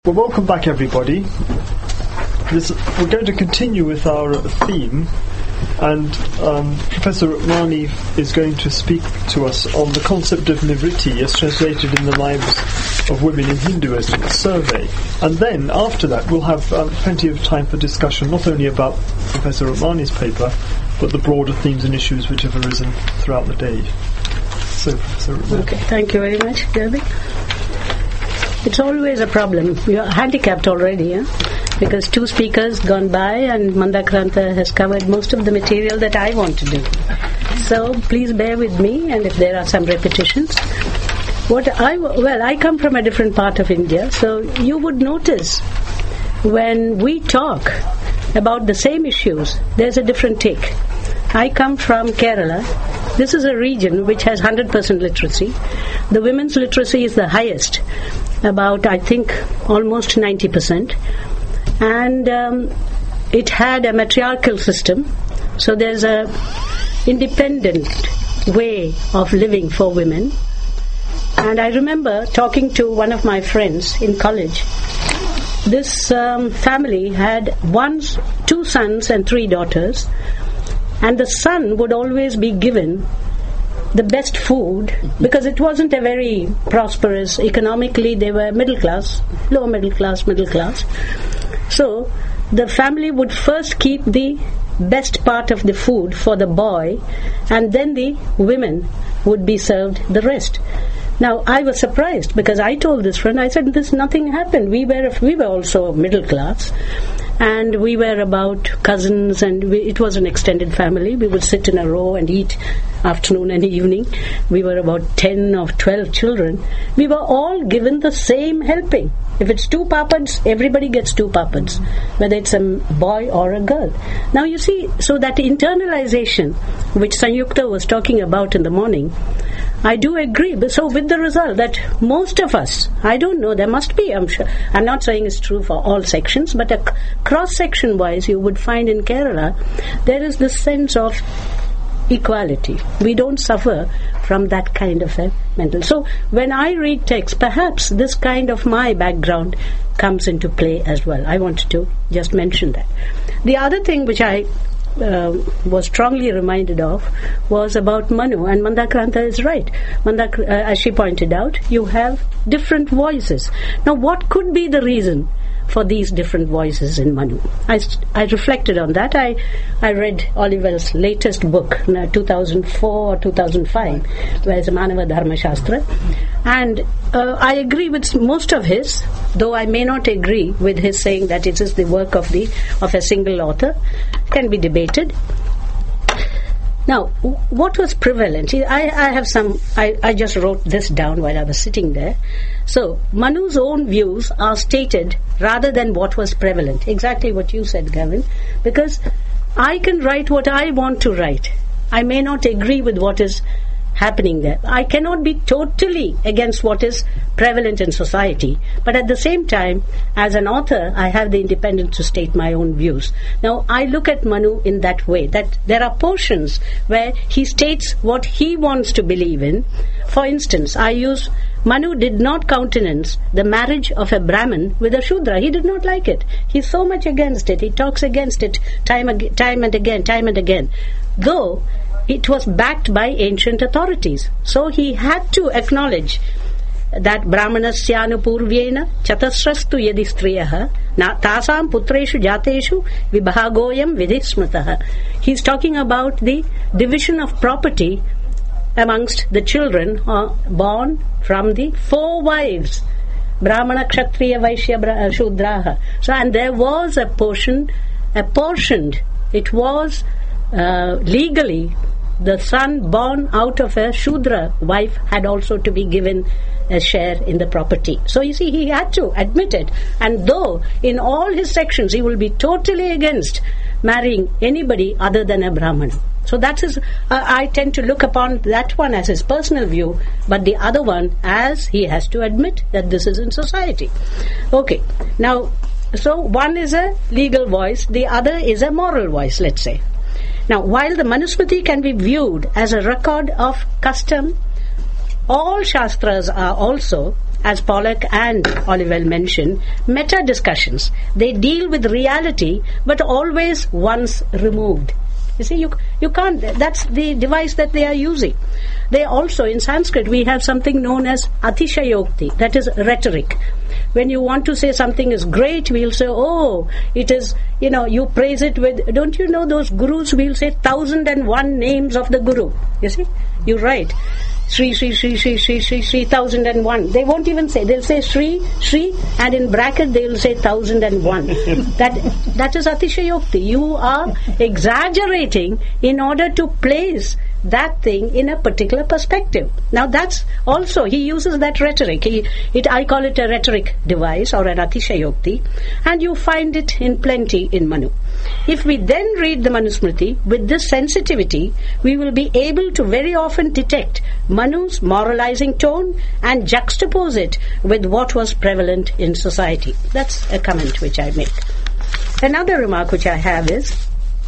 Well, welcome back, everybody. We're going to continue with our theme, and Professor Rukmani is going to speak to us on the concept of nivritti as translated in the Lives of Women in Hinduism, a survey. And then, after that, we'll have plenty of time for discussion, not only about Professor Rukmani's paper, but the broader themes and issues which have arisen throughout the day. So, Professor Rukmani. Okay, thank you very much, Gavin. It's always a problem. We are handicapped already, because two speakers gone by and Mandakranta has covered most of the material that I want to do. So please bear with me, and if there are some repetitions. I come from a different part of India, so you would notice when we talk about the same issues, there's a different take. I come from Kerala. This is a region which has 100% literacy. The women's literacy is the highest, about, I think, almost 90%. And it had a matriarchal system, so there's a independent way of living for women. And I remember talking to one of my friends in college. This family had two sons and 3 daughters, and the son would always be given the best food, because it wasn't a very prosperous, economically they were middle class. So the family would first keep the best part of the food for the boy, and then the women would be served the rest. Now, I was surprised, because I told this friend, I said, nothing happened. We were also middle class, and we were about cousins, and it was an extended family. We would sit in a row and eat afternoon and evening. We were about 10 or 12 children. We were all given the same helping. If it's 2 papads, everybody gets 2 papads, whether it's a boy or a girl. Now you see, so that internalization, which Sanyukta was talking about in the morning, I do agree. So with the result that most of us, I don't know, there must be, I'm sure, I'm not saying it's true for all sections, but a cross-section wise, you would find in Kerala, there is this sense of equality. We don't suffer from that kind of a mental. So when I read text, perhaps this kind of my background comes into play as well. I wanted to just mention that. The other thing which I was strongly reminded of was about Manu, and Mandakranta is right. As she pointed out, you have different voices. Now, what could be the reason for these different voices in Manu? I reflected on that. I read Oliver's latest book, 2004 or 2005, where it's Manava Dharma Shastra, and I agree with most of his, though I may not agree with his saying that it is the work of a single author. Can be debated. Now, what was prevalent? I just wrote this down while I was sitting there. So, Manu's own views are stated rather than what was prevalent. Exactly what you said, Gavin. Because I can write what I want to write. I may not agree with what is happening there. I cannot be totally against what is prevalent in society, but at the same time, as an author, I have the independence to state my own views. Now, I look at Manu in that way, that there are portions where he states what he wants to believe in. For instance, Manu did not countenance the marriage of a Brahmin with a Shudra. He did not like it. He's so much against it. He talks against it time and again. Though it was backed by ancient authorities. So he had to acknowledge that Brahmanasyanu purvyena chatasrastu yadi striyaha tasam putreshu jateshu vibhagoyam vidhismataha. He's talking about the division of property amongst the children born from the 4 wives. Brahmana, Kshatriya, Vaishya, Shudraha. So, and there was apportioned. It was legally, the son born out of a Shudra wife had also to be given a share in the property. So you see, he had to admit it. And though in all his sections he will be totally against marrying anybody other than a Brahman. So that is, I tend to look upon that one as his personal view, but the other one as he has to admit that this is in society. Okay, now, so one is a legal voice, the other is a moral voice, let's say. Now, while the Manusmriti can be viewed as a record of custom, all Shastras are also as Pollock and Olivelle mentioned, meta-discussions. They deal with reality, but always once removed. You see, you can't, that's the device that they are using. They also, in Sanskrit, we have something known as atishayokti, that is rhetoric. When you want to say something is great, we'll say, oh, it is, you praise it with, don't you know those gurus, we'll say 1001 names of the guru. You see, you write. Shri, Shri, Shri, Shri, Shri, Shri, Shri, 1001. They won't even say. They'll say Shri, Shri, and in bracket they'll say 1001. That is atishayokti. You are exaggerating in order to place that thing in a particular perspective. Now that's also, he uses that rhetoric. I call it a rhetoric device or an atishayokti, and you find it in plenty in Manu. If we then read the Manusmriti with this sensitivity, we will be able to very often detect Manu's moralizing tone and juxtapose it with what was prevalent in society. That's a comment which I make. Another remark which I have is,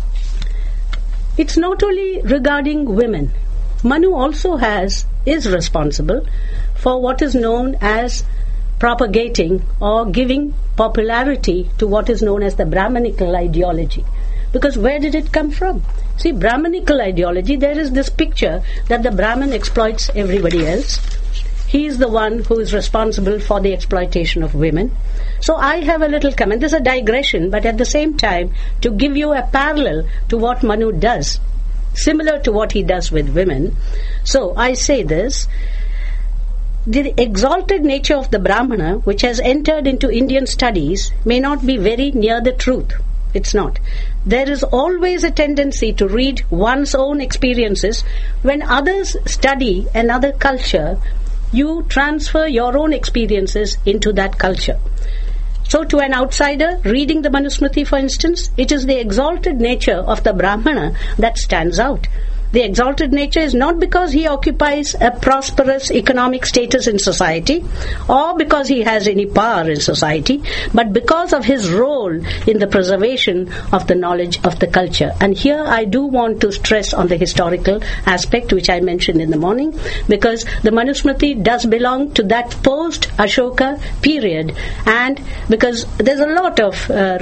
it's not only regarding women. Manu also is responsible for what is known as propagating or giving popularity to what is known as the Brahmanical ideology. Because where did it come from? See, Brahmanical ideology, there is this picture that the Brahmin exploits everybody else. He is the one who is responsible for the exploitation of women. So I have a little comment. This is a digression, but at the same time, to give you a parallel to what Manu does, similar to what he does with women. So I say this, the exalted nature of the Brahmana, which has entered into Indian studies, may not be very near the truth. It's not. There is always a tendency to read one's own experiences. When others study another culture, you transfer your own experiences into that culture. So to an outsider, reading the Manusmriti, for instance, it is the exalted nature of the Brahmana that stands out. The exalted nature is not because he occupies a prosperous economic status in society or because he has any power in society, but because of his role in the preservation of the knowledge of the culture. And here I do want to stress on the historical aspect which I mentioned in the morning, because the Manusmriti does belong to that post-Ashoka period, and because there's a lot of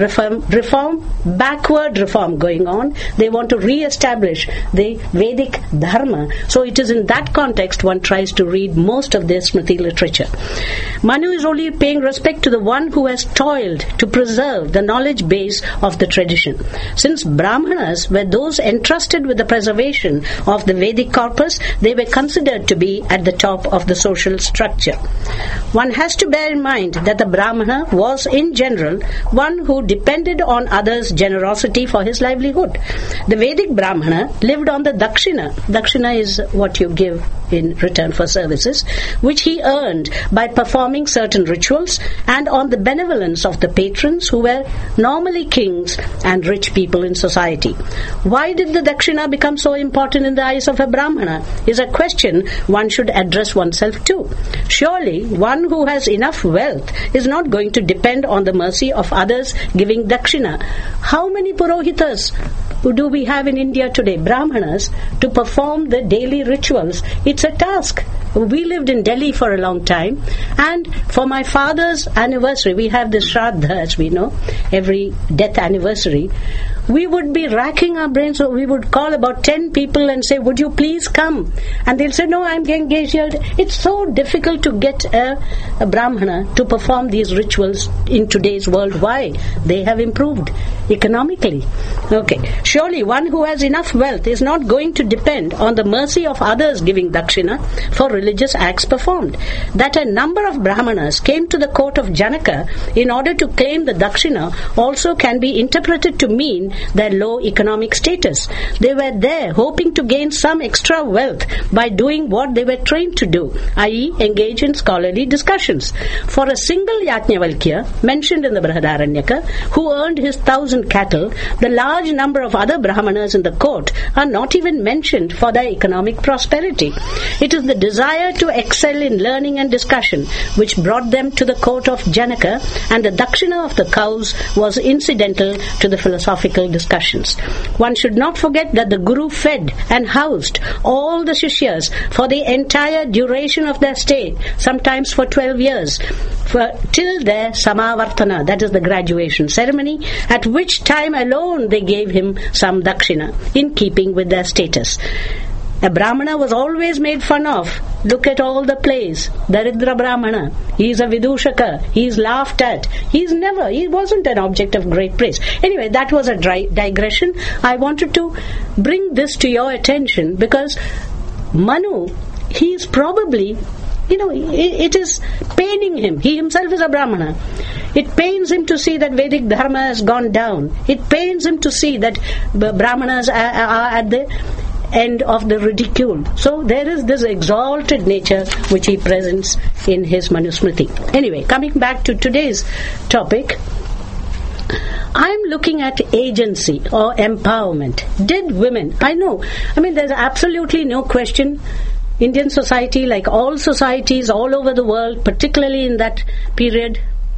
backward reform going on. They want to re-establish the Vedic Dharma. So it is in that context one tries to read most of their Smriti literature. Manu is only paying respect to the one who has toiled to preserve the knowledge base of the tradition. Since Brahmanas were those entrusted with the preservation of the Vedic corpus, they were considered to be at the top of the social structure. One has to bear in mind that the Brahmana was in general one who depended on others' generosity for his livelihood. The Vedic Brahmana lived on the Dakshina. Dakshina is what you give in return for services, which he earned by performing certain rituals, and on the benevolence of the patrons who were normally kings and rich people in society. Why did the Dakshina become so important in the eyes of a Brahmana is a question one should address oneself to. Surely one who has enough wealth is not going to depend on the mercy of others giving Dakshina. How many Purohitas do we have in India today, Brahmanas, to perform the daily rituals? It's a task. We lived in Delhi for a long time, and for my father's anniversary, we have the Shraddha, as we know, every death anniversary. We would be racking our brains, so we would call about 10 people and say, would you please come? And they'll say, no, I'm engaged here. It's so difficult to get a Brahmana to perform these rituals in today's world. Why? They have improved economically. Okay. Surely one who has enough wealth is not going to depend on the mercy of others giving Dakshina for religious acts performed. That a number of Brahmanas came to the court of Janaka in order to claim the Dakshina also can be interpreted to mean their low economic status. They were there hoping to gain some extra wealth by doing what they were trained to do, i.e. engage in scholarly discussions. For a single Yajnavalkya, mentioned in the Brihadaranyaka, who earned his 1,000 cattle, the large number of other Brahmanas in the court are not even mentioned for their economic prosperity. It is the desire desire to excel in learning and discussion, which brought them to the court of Janaka, and the dakshina of the cows was incidental to the philosophical discussions. One should not forget that the Guru fed and housed all the Shishyas for the entire duration of their stay, sometimes for 12 years, till their Samavartana, that is the graduation ceremony, at which time alone they gave him some dakshina, in keeping with their status. A Brahmana was always made fun of. Look at all the plays. Daridra Brahmana. He is a Vidushaka. He is laughed at. He wasn't an object of great praise. Anyway, that was a digression. I wanted to bring this to your attention because Manu, he is probably, it is paining him. He himself is a Brahmana. It pains him to see that Vedic Dharma has gone down. It pains him to see that Brahmanas are at the end of the ridicule. So there is this exalted nature which he presents in his Manusmriti. Anyway, coming back to today's topic, I'm looking at agency or empowerment. Did women, there's absolutely no question. Indian society, like all societies all over the world, particularly in that period,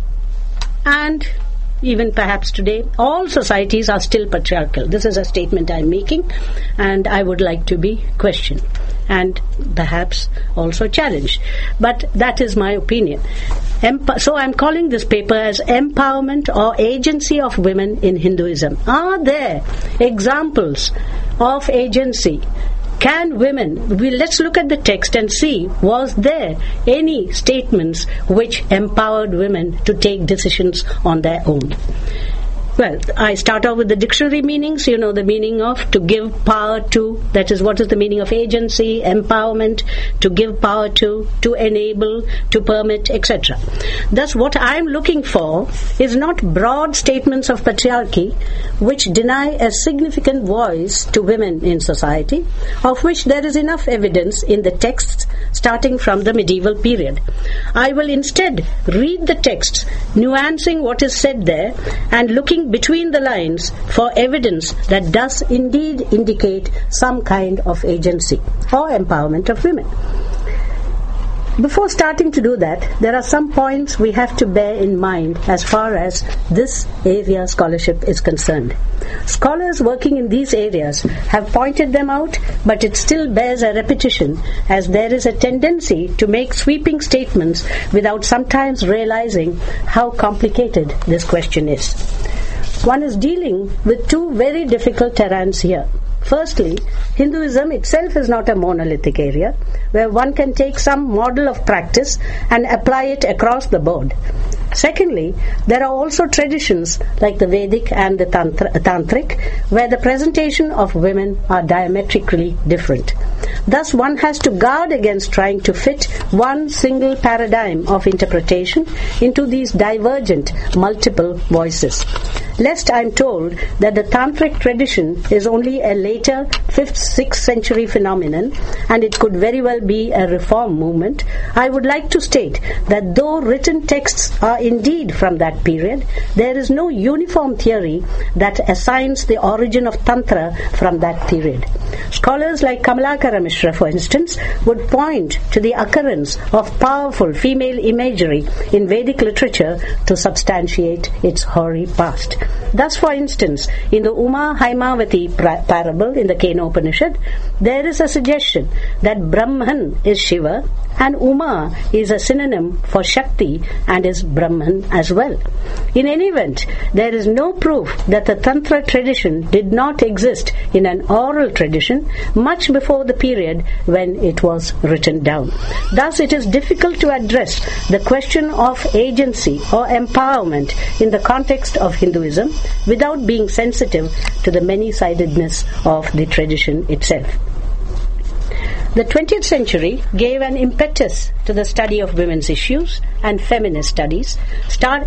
and even perhaps today, all societies are still patriarchal. This is a statement I'm making, and I would like to be questioned and perhaps also challenged. But that is my opinion. So I'm calling this paper as Empowerment or Agency of Women in Hinduism. Are there examples of agency? Can women, let's look at the text and see, was there any statements which empowered women to take decisions on their own? Well, I start off with the dictionary meanings. The meaning of to give power to, that is, what is the meaning of agency, empowerment, to give power to enable, to permit, etc. Thus, what I am looking for is not broad statements of patriarchy which deny a significant voice to women in society, of which there is enough evidence in the texts starting from the medieval period. I will instead read the texts, nuancing what is said there and looking between the lines for evidence that does indeed indicate some kind of agency or empowerment of women. Before starting to do that, there are some points we have to bear in mind as far as this area scholarship is concerned. Scholars working in these areas have pointed them out, but it still bears a repetition, as there is a tendency to make sweeping statements without sometimes realizing how complicated this question is. One is dealing with two very difficult terrains here. Firstly, Hinduism itself is not a monolithic area where one can take some model of practice and apply it across the board. Secondly, there are also traditions like the Vedic and the Tantric where the presentation of women are diametrically different. Thus, one has to guard against trying to fit one single paradigm of interpretation into these divergent multiple voices. Lest I am told that the Tantric tradition is only a later 5th, 6th century phenomenon and it could very well be a reform movement, I would like to state that though written texts are indeed from that period, there is no uniform theory that assigns the origin of Tantra from that period. Scholars like Kamalakara Mishra, for instance, would point to the occurrence of powerful female imagery in Vedic literature to substantiate its hoary past. Thus, for instance, in the Uma Haimavati parable in the Kena Upanishad, there is a suggestion that Brahman is Shiva and Uma is a synonym for Shakti and is Brahman as well. In any event, there is no proof that the Tantra tradition did not exist in an oral tradition much before the period when it was written down. Thus, it is difficult to address the question of agency or empowerment in the context of Hinduism without being sensitive to the many-sidedness of the tradition itself. The 20th century gave an impetus to the study of women's issues, and feminist studies started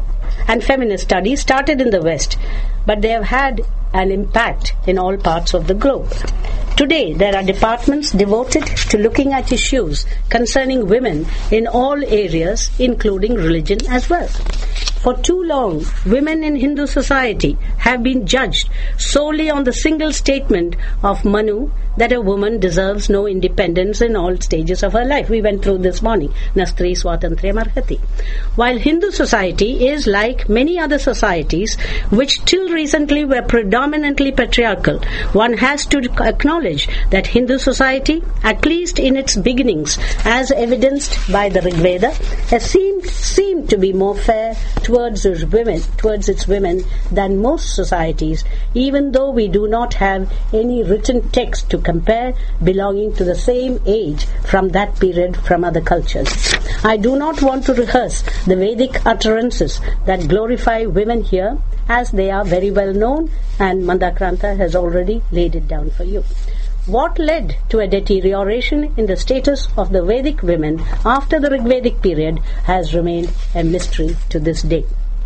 in the West, but they have had an impact in all parts of the globe. Today, there are departments devoted to looking at issues concerning women in all areas, including religion as well. For too long, women in Hindu society have been judged solely on the single statement of Manu that a woman deserves no independence in all stages of her life. We went through this morning, Nastri Swatantriyam Arhati. While Hindu society is like many other societies which till recently were predominantly patriarchal, one has to acknowledge that Hindu society, at least in its beginnings, as evidenced by the Rig Veda, has seemed to be more fair towards its women than most societies, even though we do not have any written text to compare belonging to the same age from that period from other cultures. I do not want to rehearse the Vedic utterances that glorify women here, as they are very well known, and Mandakranta has already laid it down for you. What led to a deterioration in the status of the Vedic women after the Rigvedic period has remained a mystery to this day.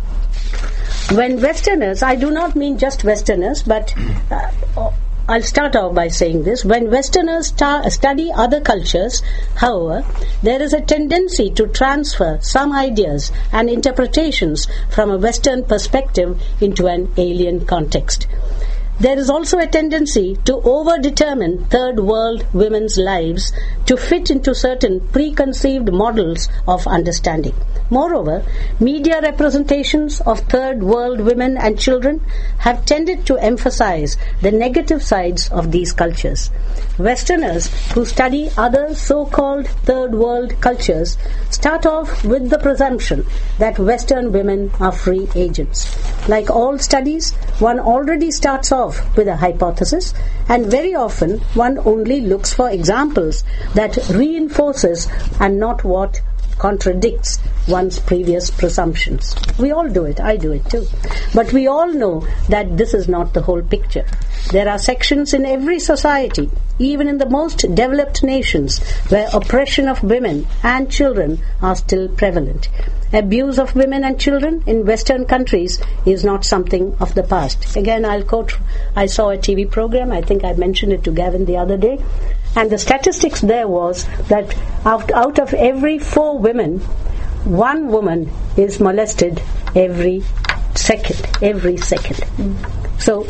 When Westerners, I do not mean just Westerners, but I'll start off by saying this. When Westerners study other cultures, however, there is a tendency to transfer some ideas and interpretations from a Western perspective into an alien context. There is also a tendency to over-determine third world women's lives to fit into certain preconceived models of understanding. Moreover, media representations of third world women and children have tended to emphasize the negative sides of these cultures. Westerners who study other so-called third world cultures start off with the presumption that Western women are free agents. Like all studies, one already starts off with a hypothesis, and very often one only looks for examples that reinforces and not what contradicts one's previous presumptions. We all do it. I do it too. But we all know that this is not the whole picture. There are sections in every society, even in the most developed nations, where oppression of women and children are still prevalent. Abuse of women and children in Western countries is not something of the past. Again, I'll quote, I saw a TV program, I think I mentioned it to Gavin the other day, and the statistics there was that out of every 4 women, 1 woman is molested every second. So,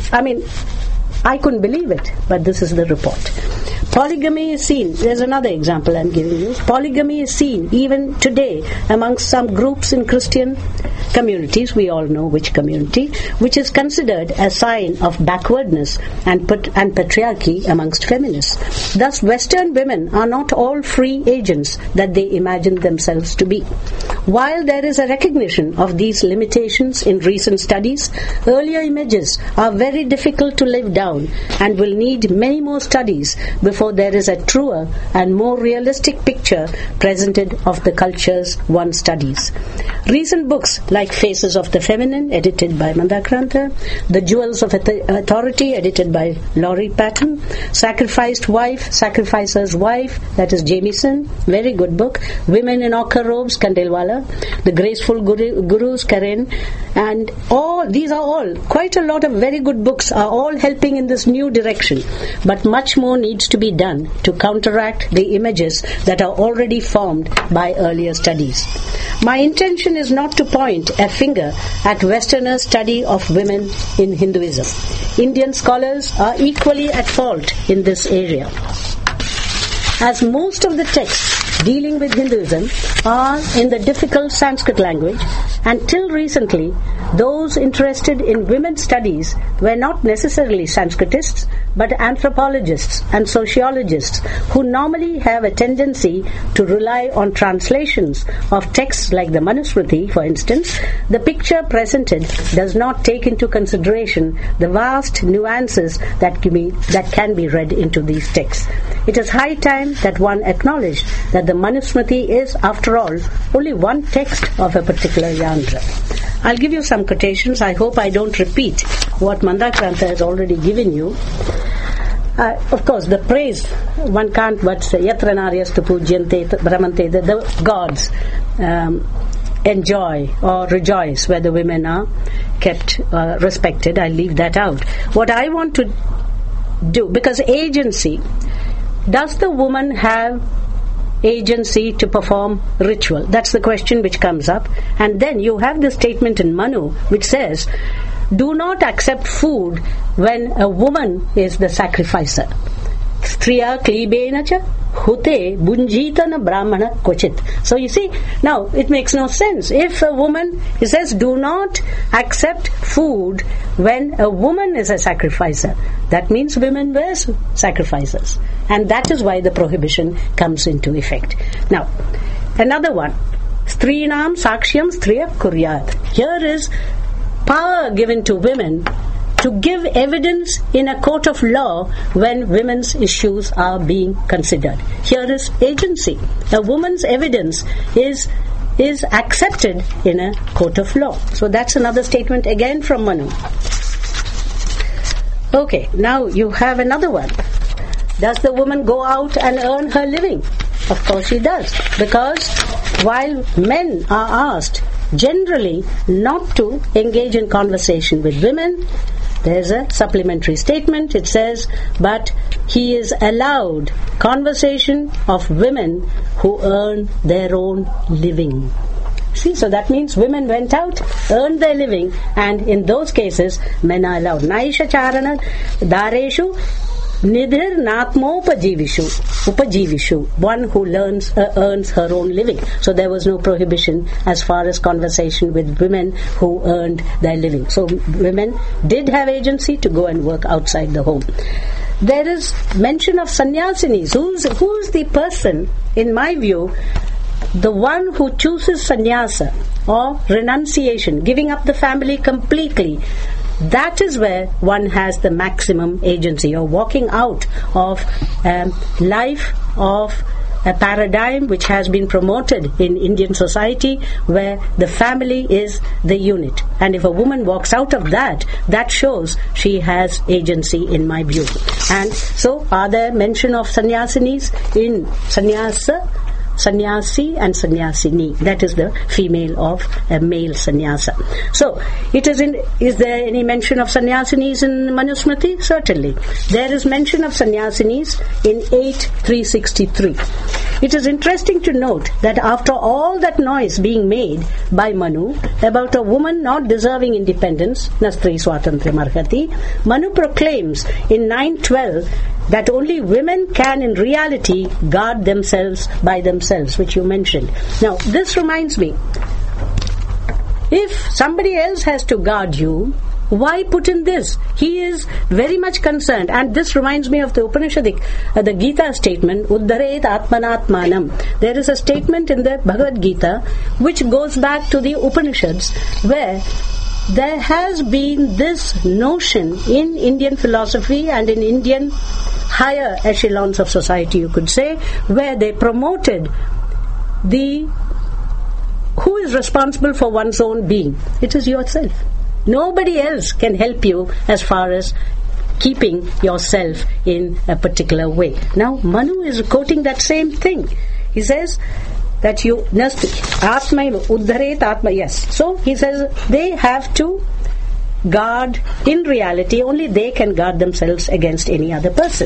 I couldn't believe it, but this is the report. Polygamy is seen, there's another example I'm giving you. Polygamy is seen even today amongst some groups in Christian communities, we all know which community, which is considered a sign of backwardness and patriarchy amongst feminists. Thus, Western women are not all free agents that they imagine themselves to be. While there is a recognition of these limitations in recent studies, earlier images are very difficult to live down and will need many more studies before there is a truer and more realistic picture presented of the cultures one studies. Recent books like Faces of the Feminine, edited by Mandakranta, The Jewels of Authority, edited by Laurie Patton, Sacrificed Wife, Sacrificer's Wife, that is Jamieson, very good book, Women in Ochre Robes, Kandelwala, The Graceful Gurus, Karen, and these are all, quite a lot of very good books are all helping in this new direction, but much more needs to be done to counteract the images that are already formed by earlier studies. My intention is not to point a finger at Westerners' study of women in Hinduism. Indian scholars are equally at fault in this area, as most of the texts dealing with Hinduism are in the difficult Sanskrit language, and till recently, those interested in women's studies were not necessarily Sanskritists, but anthropologists and sociologists who normally have a tendency to rely on translations of texts like the Manusmriti, for instance. The picture presented does not take into consideration the vast nuances that can be read into these texts. It is high time that one acknowledge that the Manusmriti is, after all, only one text of a particular genre. I'll give you some quotations. I hope I don't repeat what Mandakranta has already given you. Of course, the praise, one can't but say, Yatra Naryastu Pujyante Brahmante, the gods enjoy or rejoice where the women are kept respected. I'll leave that out. What I want to do, because agency, does the woman have agency to perform ritual? That's the question which comes up. And then you have the statement in Manu which says, do not accept food when a woman is the sacrificer. Striya klibena cha hute bunjitana brahmana kochit. So you see, now it makes no sense. If a woman, it says, do not accept food when a woman is a sacrificer. That means women were sacrificers. And that is why the prohibition comes into effect. Now, another one. Strinam sakshyam striya kuryat. Here is power given to women to give evidence in a court of law when women's issues are being considered. Here is agency. A woman's evidence is accepted in a court of law. So that's another statement again from Manu. Okay, now you have another one. Does the woman go out and earn her living? Of course she does. Because while men are asked generally not to engage in conversation with women, there's a supplementary statement. It says, but he is allowed conversation of women who earn their own living. See, so that means women went out, earned their living, and in those cases, men are allowed. Naisha charana dareshu nidhir upajivishu, one who earns her own living. So there was no prohibition as far as conversation with women who earned their living. So women did have agency to go and work outside the home. There is mention of sannyasinis. Who's the person, in my view, the one who chooses sannyasa or renunciation, giving up the family completely. That is where one has the maximum agency, or walking out of life of a paradigm which has been promoted in Indian society where the family is the unit. And if a woman walks out of that, that shows she has agency in my view. And so are there mention of sannyasinis in sannyasa, sannyasi and sannyasini? That is the female of a male sannyasa. So, is there any mention of sannyasinis in Manusmriti? Certainly. There is mention of sannyasinis in 8.363. It is interesting to note that after all that noise being made by Manu about a woman not deserving independence, Nastri Swatantra Marhati, Manu proclaims in 9.12 that only women can in reality guard themselves by themselves, which you mentioned. Now, this reminds me, if somebody else has to guard you, why put in this? He is very much concerned, and this reminds me of the Upanishadic, the Gita statement, Uddharet Atmanatmanam. There is a statement in the Bhagavad Gita which goes back to the Upanishads, where there has been this notion in Indian philosophy and in Indian higher echelons of society, you could say, where they promoted who is responsible for one's own being? It is yourself. Nobody else can help you as far as keeping yourself in a particular way. Now, Manu is quoting that same thing. He says that you Atma Uddharet Atma. Yes. So he says they have to guard, in reality, only they can guard themselves against any other person.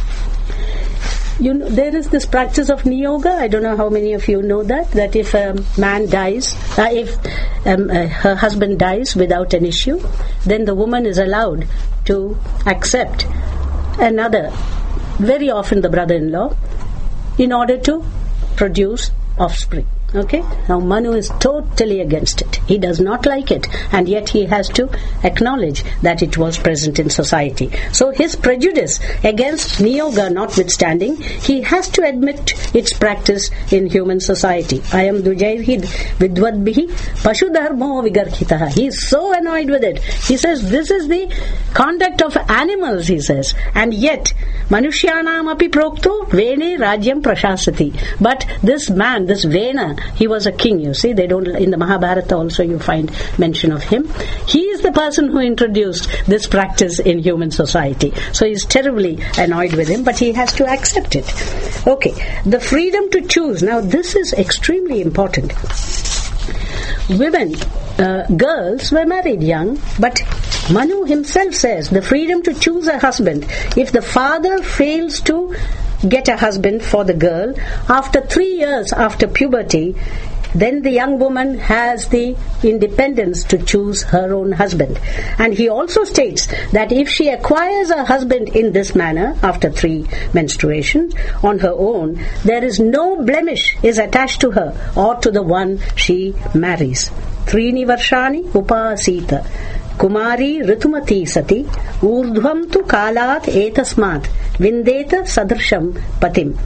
There is this practice of niyoga. I don't know how many of you know that if a man dies, if her husband dies without an issue, then the woman is allowed to accept another, very often the brother-in-law, in order to produce offspring. Okay? Now Manu is totally against it. He does not like it, and yet he has to acknowledge that it was present in society. So his prejudice against niyoga notwithstanding, he has to admit its practice in human society. I am dujairhid vidvadbihi pashu dharmo vigarkhitaha. He is so annoyed with it. He says this is the conduct of animals, he says, and yet manushyanam api prokto vene rajyam prashasati. But this man, this Vena, he was a king, you see. They don't, in the Mahabharata also you find mention of him. He is the person who introduced this practice in human society. So he's terribly annoyed with him, but he has to accept it. Okay, the freedom to choose. Now this is extremely important. Women, girls were married young, but Manu himself says the freedom to choose a husband. If the father fails to get a husband for the girl. After 3 years after puberty, then the young woman has the independence to choose her own husband. And he also states that if she acquires a husband in this manner, after 3 menstruations, on her own, there is no blemish is attached to her or to the one she marries. Trini varshani upasita. Kumari ritumati sati. Urdhvam tu kalat etasmat. Vindeta sadrsham patim.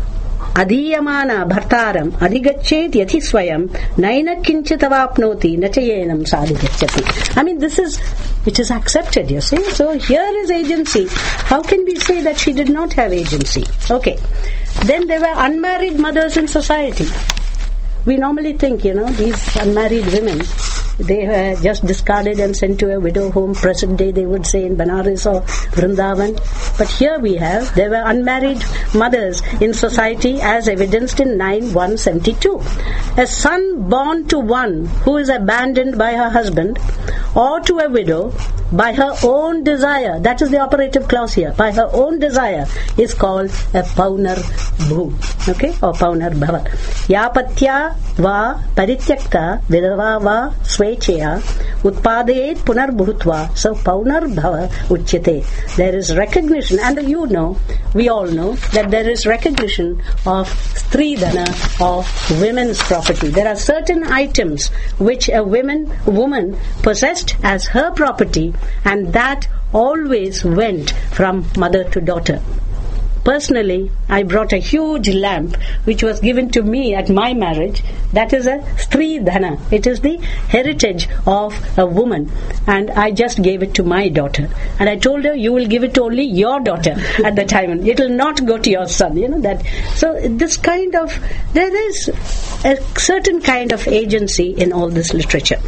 Adhiyamana bhartaram adhigachet yathi swayam naina kinchitavapnoti nachayenam sadhigachyati. I mean, this is, it is accepted, you see. So here is agency. How can we say that she did not have agency? Okay. Then there were unmarried mothers in society. We normally think, these unmarried women, they were just discarded and sent to a widow home. Present day they would say in Banaras or Vrindavan. But here there were unmarried mothers in society as evidenced in 9:172. A son born to one who is abandoned by her husband or to a widow by her own desire, that is the operative clause here, by her own desire, is called a paunar bhu, okay, or paunar bhava. Yapatya va parityakta vidava va swechaya utpadayet punar bhutva, so paunar bhava uchyate. There is recognition, and we all know that there is recognition of stridhana, of women's property. There are certain items which a woman possessed as her property, and that always went from mother to daughter. Personally, I brought a huge lamp which was given to me at my marriage. That is a stridhana. It is the heritage of a woman, and I just gave it to my daughter. And I told her, you will give it to only your daughter at the time. It will not go to your son. That. So this kind of, there is a certain kind of agency in all this literature.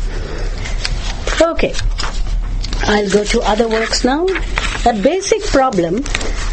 Okay. I'll go to other works now. A basic problem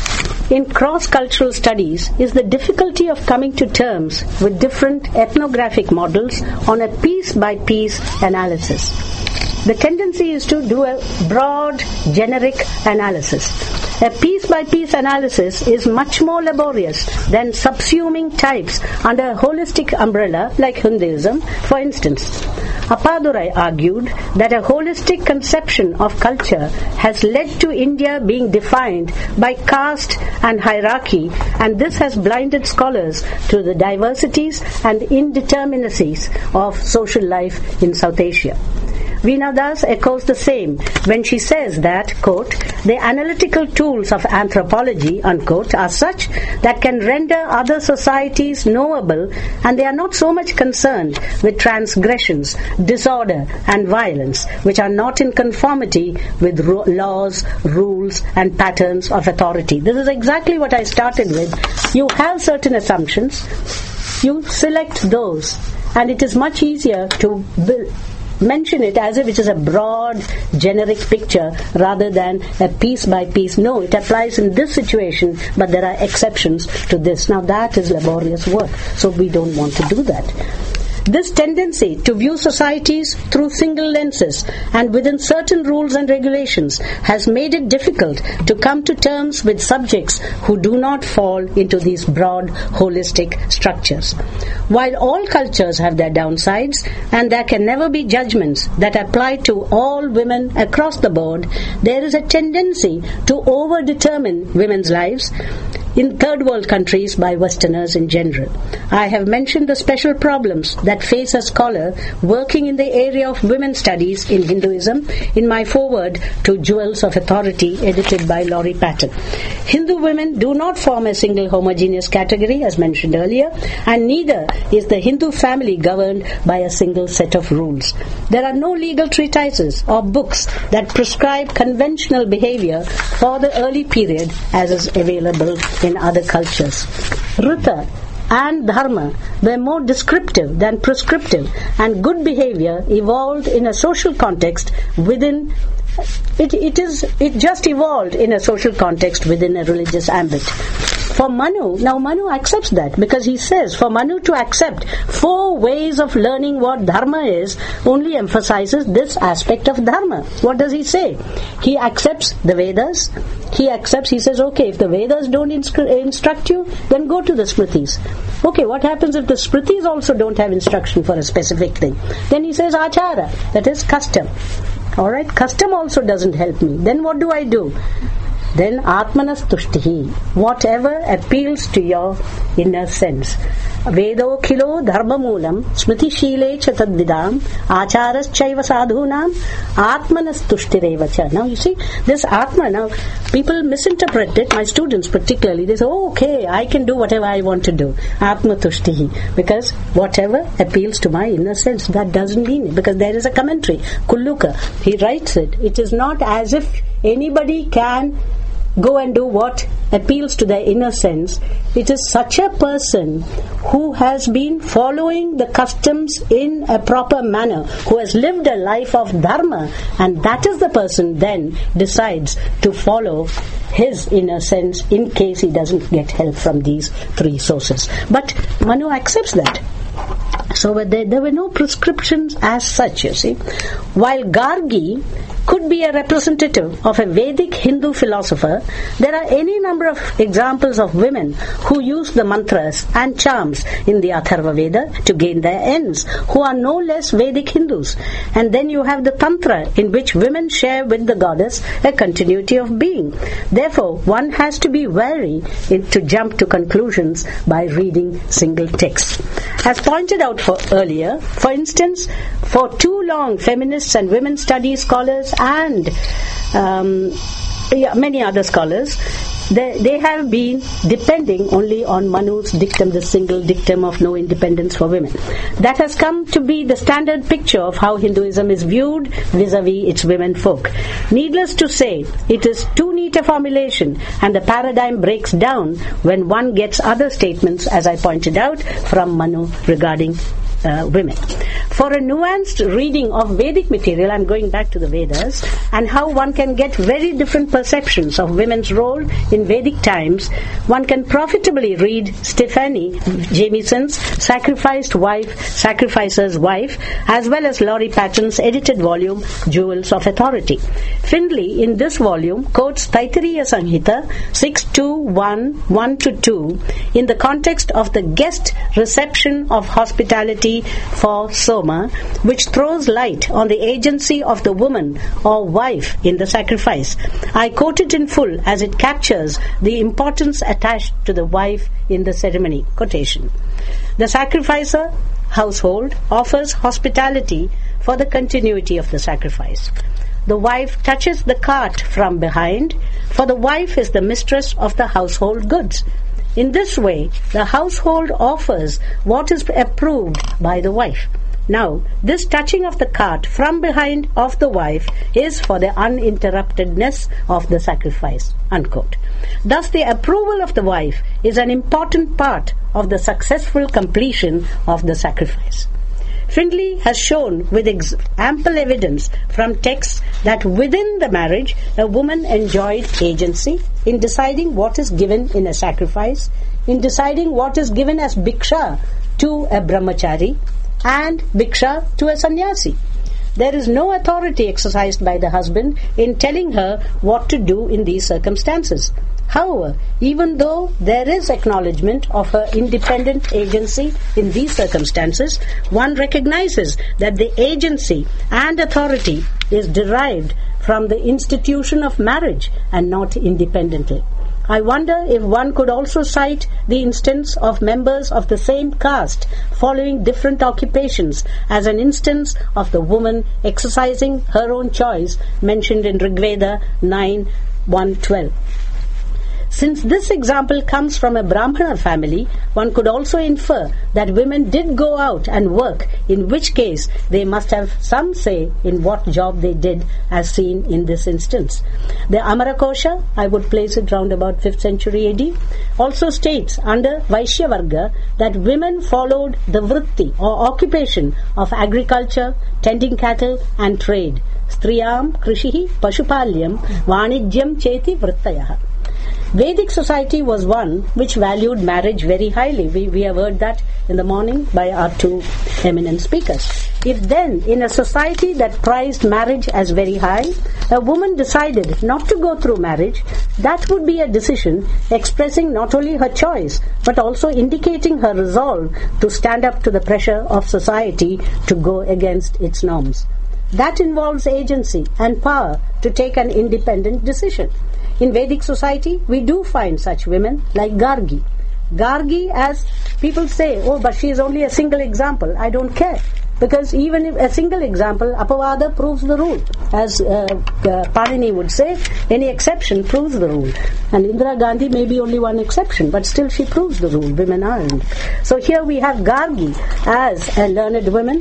in cross-cultural studies is the difficulty of coming to terms with different ethnographic models on a piece-by-piece analysis. The tendency is to do a broad, generic analysis. A piece-by-piece analysis is much more laborious than subsuming types under a holistic umbrella like Hinduism, for instance. Appadurai argued that a holistic conception of culture has led to India being defined by caste and hierarchy, and this has blinded scholars to the diversities and indeterminacies of social life in South Asia. Veena Das echoes the same when she says that, quote, the analytical tools of anthropology, unquote, are such that can render other societies knowable, and they are not so much concerned with transgressions, disorder and violence, which are not in conformity with laws, rules and patterns of authority. This is exactly what I started with. You have certain assumptions, you select those, and it is much easier to mention it as if it is a broad, generic picture rather than a piece by piece. No, it applies in this situation, but there are exceptions to this. Now that is laborious work, so we don't want to do that. This tendency to view societies through single lenses and within certain rules and regulations has made it difficult to come to terms with subjects who do not fall into these broad, holistic structures. While all cultures have their downsides, and there can never be judgments that apply to all women across the board, there is a tendency to over-determine women's lives in third world countries by Westerners in general. I have mentioned the special problems that face a scholar working in the area of women's studies in Hinduism in my foreword to Jewels of Authority, edited by Laurie Patton. Hindu women do not form a single homogeneous category, as mentioned earlier, and neither is the Hindu family governed by a single set of rules. There are no legal treatises or books that prescribe conventional behavior for the early period as is available in other cultures. Rita and dharma were more descriptive than prescriptive, and good behavior evolved in a social context within it just evolved in a social context within a religious ambit. For Manu, now Manu accepts that, because he says for Manu to accept 4 ways of learning what dharma is only emphasizes this aspect of dharma. What does he say? He accepts the Vedas. He says, okay, if the Vedas don't instruct you, then go to the Smritis. Okay, what happens if the Smritis also don't have instruction for a specific thing? Then he says achara, that is custom. Alright, custom also doesn't help me. Then what do I do? Then atmanas tushtihi, whatever appeals to your inner sense. Vedo khilo dharma moolam smriti shile cha tadvidam acharas chaiva sadhunam atmanas tushtirevacha. Now you see, this atma, now people misinterpret it, my students particularly. They say, oh, okay, I can do whatever I want to do. Atma tushtihi, because whatever appeals to my inner sense. That doesn't mean it, because there is a commentary, Kulluka, he writes it. It is not as if anybody can go and do what appeals to their inner sense. It is such a person who has been following the customs in a proper manner, who has lived a life of dharma, and that is the person then decides to follow his inner sense in case he doesn't get help from these 3 sources. But Manu accepts that. So there were no prescriptions as such, you see. While Gargi could be a representative of a Vedic Hindu philosopher, there are any number of examples of women who use the mantras and charms in the Atharva Veda to gain their ends, who are no less Vedic Hindus. And then you have the Tantra, in which women share with the goddess a continuity of being. Therefore, one has to be wary to jump to conclusions by reading single texts. As pointed out earlier, for instance, for too long, feminists and women studies scholars and many other scholars, they have been depending only on Manu's dictum, the single dictum of no independence for women. That has come to be the standard picture of how Hinduism is viewed vis-a-vis its women folk. Needless to say, it is too neat a formulation, and the paradigm breaks down when one gets other statements, as I pointed out, from Manu regarding women. For a nuanced reading of Vedic material, I'm going back to the Vedas, and how one can get very different perceptions of women's role in Vedic times, one can profitably read Stephanie Jamieson's Sacrificer's Wife, as well as Laurie Patton's edited volume, Jewels of Authority. Findlay, in this volume, quotes Taittiriya Samhita 6.2.1.1-2 in the context of the guest reception of hospitality for Soma, which throws light on the agency of the woman or wife in the sacrifice. I quote it in full as it captures the importance attached to the wife in the ceremony. Quotation. The sacrificer household offers hospitality for the continuity of the sacrifice. The wife touches the cart from behind, for the wife is the mistress of the household goods. In this way, the household offers what is approved by the wife. Now, this touching of the cart from behind of the wife is for the uninterruptedness of the sacrifice. Unquote. Thus, the approval of the wife is an important part of the successful completion of the sacrifice. Findlay has shown with ample evidence from texts that within the marriage, a woman enjoyed agency in deciding what is given in a sacrifice, in deciding what is given as bhiksha to a brahmachari, and bhiksha to a sannyasi. There is no authority exercised by the husband in telling her what to do in these circumstances. However, even though there is acknowledgement of her independent agency in these circumstances, one recognizes that the agency and authority is derived from the institution of marriage and not independently. I wonder if one could also cite the instance of members of the same caste following different occupations as an instance of the woman exercising her own choice mentioned in Rigveda 9:1-12. Since this example comes from a Brahmana family, one could also infer that women did go out and work, in which case they must have some say in what job they did, as seen in this instance. The Amarakosha, I would place it round about 5th century AD, also states under Vaishya Varga that women followed the vritti or occupation of agriculture, tending cattle and trade. Striyam krishihi pashupalyam vanijyam cheti vrittayaha. Vedic society was one which valued marriage very highly. We have heard that in the morning by our two eminent speakers. If then, in a society that prized marriage as very high, a woman decided not to go through marriage, that would be a decision expressing not only her choice, but also indicating her resolve to stand up to the pressure of society to go against its norms. That involves agency and power to take an independent decision. In Vedic society, we do find such women like Gargi. Gargi, as people say, oh, but she is only a single example. I don't care. Because even if a single example, apavada proves the rule. As Panini would say, any exception proves the rule. And Indira Gandhi may be only one exception, but still she proves the rule. Women aren't. So here we have Gargi as a learned woman.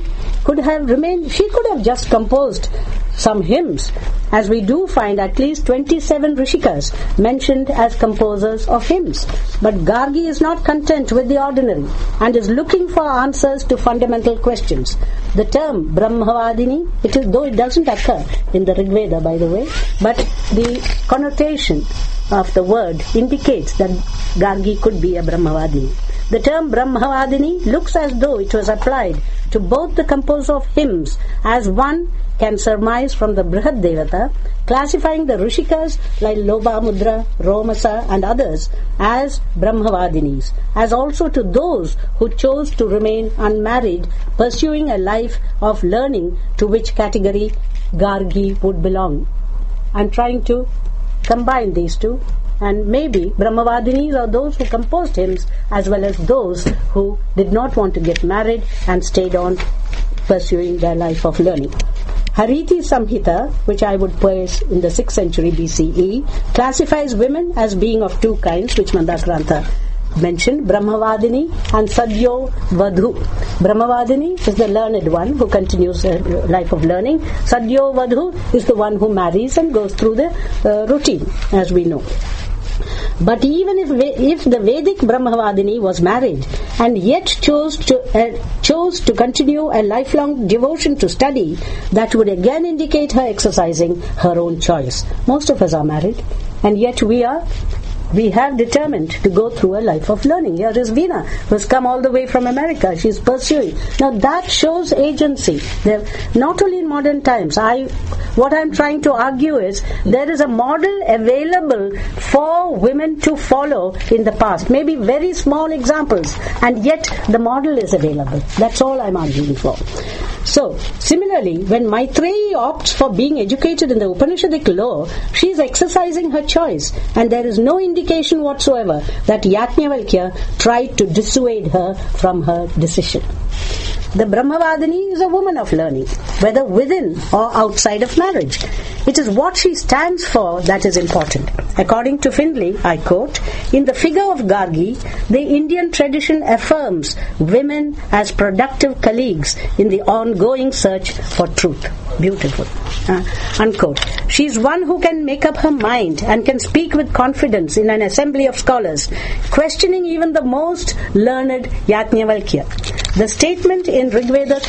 She could have just composed some hymns, as we do find at least 27 Rishikas mentioned as composers of hymns. But Gargi is not content with the ordinary and is looking for answers to fundamental questions. The term Brahmavadini, though it doesn't occur in the Rig Veda, by the way, but the connotation of the word indicates that Gargi could be a Brahmavadini. The term Brahmavadini looks as though it was applied to both the composer of hymns, as one can surmise from the Brihad Devata, classifying the Rishikas like Lobamudra, Romasa and others as Brahmavadinis, as also to those who chose to remain unmarried, pursuing a life of learning, to which category Gargi would belong. I'm trying to combine these two, and maybe Brahmavadinis are those who composed hymns as well as those who did not want to get married and stayed on pursuing their life of learning. Hariti Samhita, which I would place in the 6th century BCE, classifies women as being of two kinds, which Mandakranta mentioned, Brahmavadini and Sadhyo Vadhu. Brahmavadini is the learned one who continues a life of learning. Sadhyo Vadhu is the one who marries and goes through the routine, as we know. But even if the Vedic Brahmavadini was married and yet chose to continue a lifelong devotion to study, that would again indicate her exercising her own choice. Most of us are married, and yet we have determined to go through a life of learning. Here is Veena, who has come all the way from America. She is pursuing. Now that shows agency. Not only in modern times. What I'm trying to argue is there is a model available for women to follow in the past. Maybe very small examples, and yet the model is available. That's all I'm arguing for. So, similarly, when Maitreyi opts for being educated in the Upanishadic law, she is exercising her choice, and there is no indication whatsoever that Yajnavalkya tried to dissuade her from her decision. The Brahmavadini is a woman of learning, whether within or outside of marriage. It is what she stands for that is important. According to Findlay, I quote, "In the figure of Gargi, the Indian tradition affirms women as productive colleagues in the ongoing search for truth." Beautiful. Unquote. She is one who can make up her mind and can speak with confidence in an assembly of scholars, questioning even the most learned Yajnavalkya. The statement in Rigveda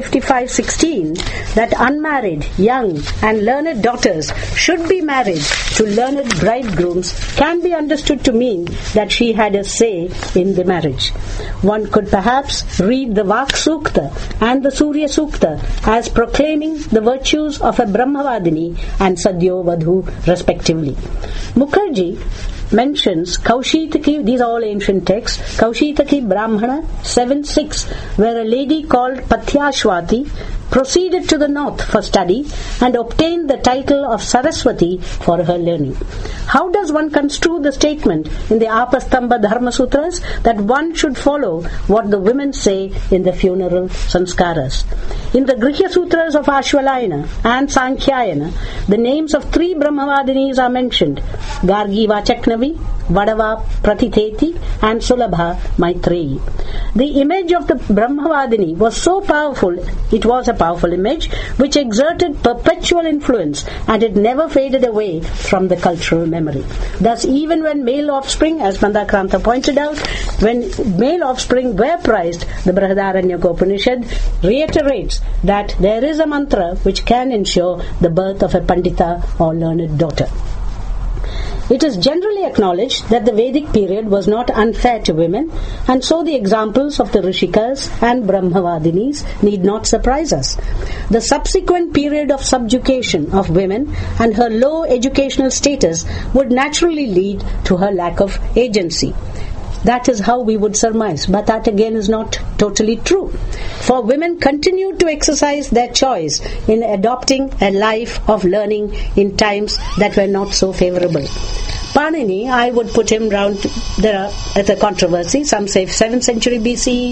3:55-16 that unmarried, young and learned daughters should be married to learned bridegrooms can be understood to mean that she had a say in the marriage. One could perhaps read the Vak Sukta and the Surya Sukta as proclaiming the virtues of a Brahmavadini and Sadhyo Vadhu respectively. Mukherjee mentions Kaushitaki, these are all ancient texts, Kaushitaki Brahmana 7:6, where a lady called Patyashwati proceeded to the north for study and obtained the title of Saraswati for her learning. How does one construe the statement in the Apastamba Dharma Sutras that one should follow what the women say in the funeral sanskaras? In the Grihya Sutras of Ashwalayana and Sankhyayana, the names of 3 Brahmavadinis are mentioned: Gargi Vachaknavi, Vadava Pratitheti and Sulabha Maitreyi. The image of the Brahmavadini was so powerful, it was a powerful image which exerted perpetual influence, and it never faded away from the cultural memory. Thus, even when male offspring, as Mandakranta pointed out, when male offspring were prized, the Brihadaranyaka Upanishad reiterates that there is a mantra which can ensure the birth of a Pandita or learned daughter. It is generally acknowledged that the Vedic period was not unfair to women, and so the examples of the Rishikas and Brahmavadinis need not surprise us. The subsequent period of subjugation of women and her low educational status would naturally lead to her lack of agency. That is how we would surmise, but that again is not totally true. For women continued to exercise their choice in adopting a life of learning in times that were not so favorable. Panini, I would put him round, at a controversy. Some say 7th century BCE.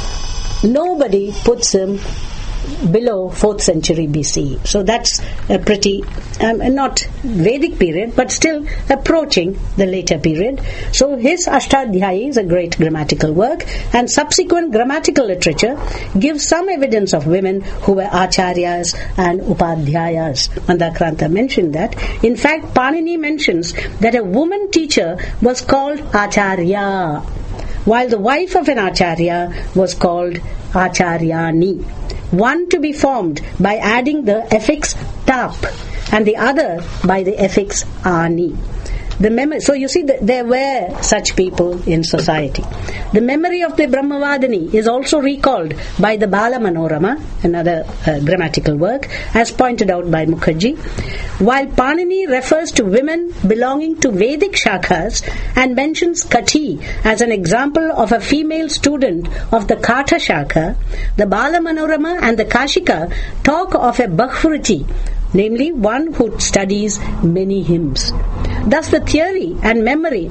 Nobody puts him below 4th century BCE. So that's a pretty, not Vedic period, but still approaching the later period. So his Ashtadhyayi is a great grammatical work, and subsequent grammatical literature gives some evidence of women who were acharyas and upadhyayas. Mandakranta mentioned that. In fact, Panini mentions that a woman teacher was called acharya, while the wife of an acharya was called acharyani. One to be formed by adding the affix tap and the other by the affix ani. So you see that there were such people in society. The memory of the Brahmavadini is also recalled by the Bala Manorama, another grammatical work, as pointed out by Mukherjee. While Panini refers to women belonging to Vedic shakhas and mentions Kati as an example of a female student of the Katha shakha, the Bala Manorama and the Kashika talk of a Bhakvriti, namely one who studies many hymns. Thus the theory and memory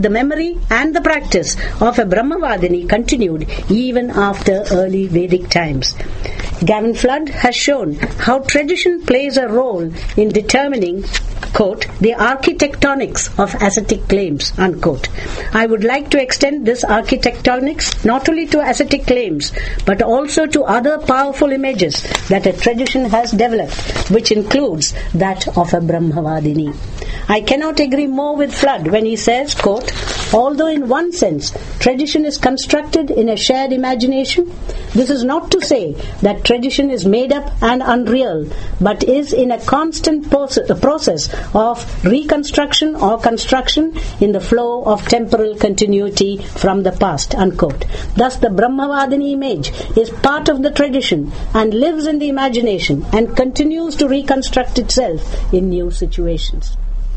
and the practice of a Brahmavadini continued even after early Vedic times. Gavin Flood has shown how tradition plays a role in determining, quote, the architectonics of ascetic claims, unquote. I would like to extend this architectonics not only to ascetic claims, but also to other powerful images that a tradition has developed, which includes that of a Brahmavadini. I cannot agree more with Flood when he says, quote, although in one sense tradition is constructed in a shared imagination, this is not to say that tradition is made up and unreal, but is in a constant process of reconstruction or construction in the flow of temporal continuity from the past, unquote. Thus the Brahmavadini image is part of the tradition and lives in the imagination and continues to reconstruct itself in new situations.